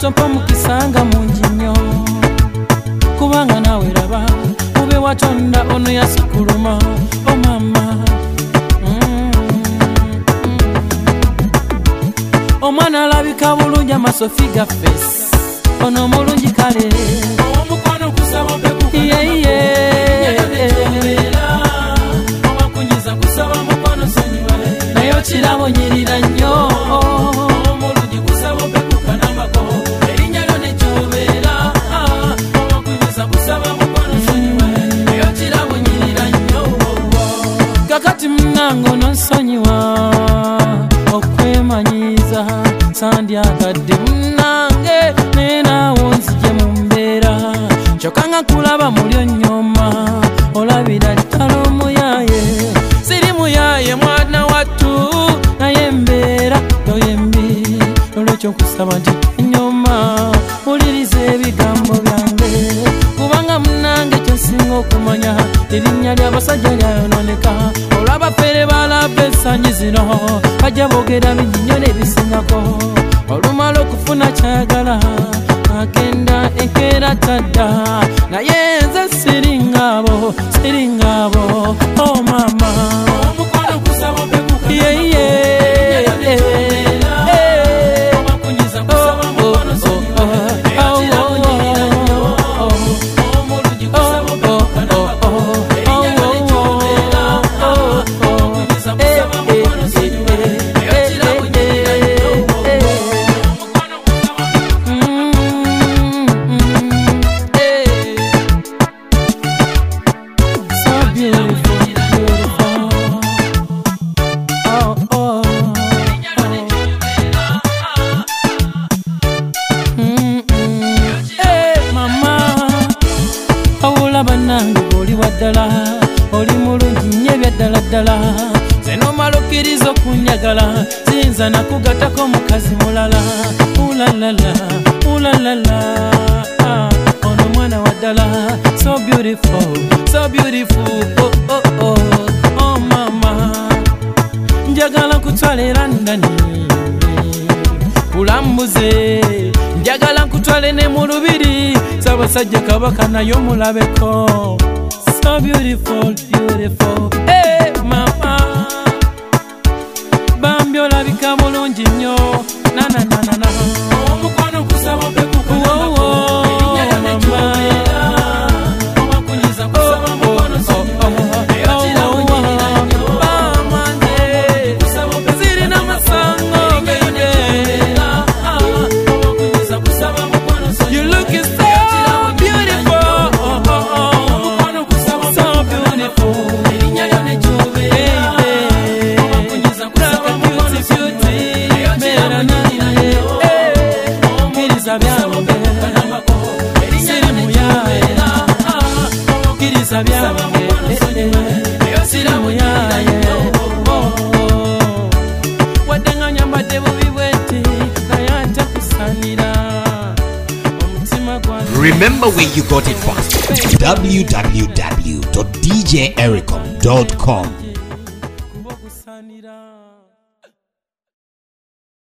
tompa mukisanga mungi nnyo kubanga nawe raba ube watonda ono yasikuluma o mama omwana alabika bulungi amasofi ga face ono mulungi kale omukono kusaba pekuka omakunyiza kusaba mukono sonyiwe nayo kirabo nyirira nnyo omulungi kusaba pekuka nambako erinnya lyo ne kyobeera omakunyiza kusaba mukono sonyiwe nayo kirabo nyirira nnyo kakati munango nonsonyiwa okwemanyiza sandyagadde munange nenawo nzije mumbeera kyokanga kulaba mulyo nnyoma olabira ddala omuyaye siri muyaye mwana wattu naye mbeera yoyembi olwekyo nkusaba nti ennyoma uliriza ebigambo byange kubanga munange kyensinga okumanya erinnya ly'abasajja lyayononeka olw'abafere balaba ensangi zino bajja boogera bingi nnyo n'ebisingako olumala okufuna kyayagala agenda enkeera tadda naye nze siringabo oh mama omukono kusaba pekuka omakunyiza kusaba mukono sonyiwe nayo kirabo nyirira nnyo omulungi kusaba pekuka nambako erinnya lyo ne kyobeera omakunyiza kusaba mukono sonyiwe nayo kirabo nyirira nnyo omukono kusaba so beautiful banange oli waddala oli mulungi nnyo ebyaddaladdala zenomala okkiriza okunyagala ziyinza nakugatako mukazi mulala ulalala ono mwana waddala so beautiful oh mama njagala nkutwale Londoni kulambuze njagala nkutwale ne mu lubiri sabasajja kabaka nayo mulabeko so beautiful hey mama bambi olabika bulungi nnyo na omukono kusaba pekuka erinnya lyo ne kyobeera omakunyiza kusaba mukono sonyiwe nayo kirabo nyirira nnyo mama nze zirina masango geyonekyobeera omakunyiza kusaba mukono sonyiwe you looking so Remember where you got it from. www.djericom.com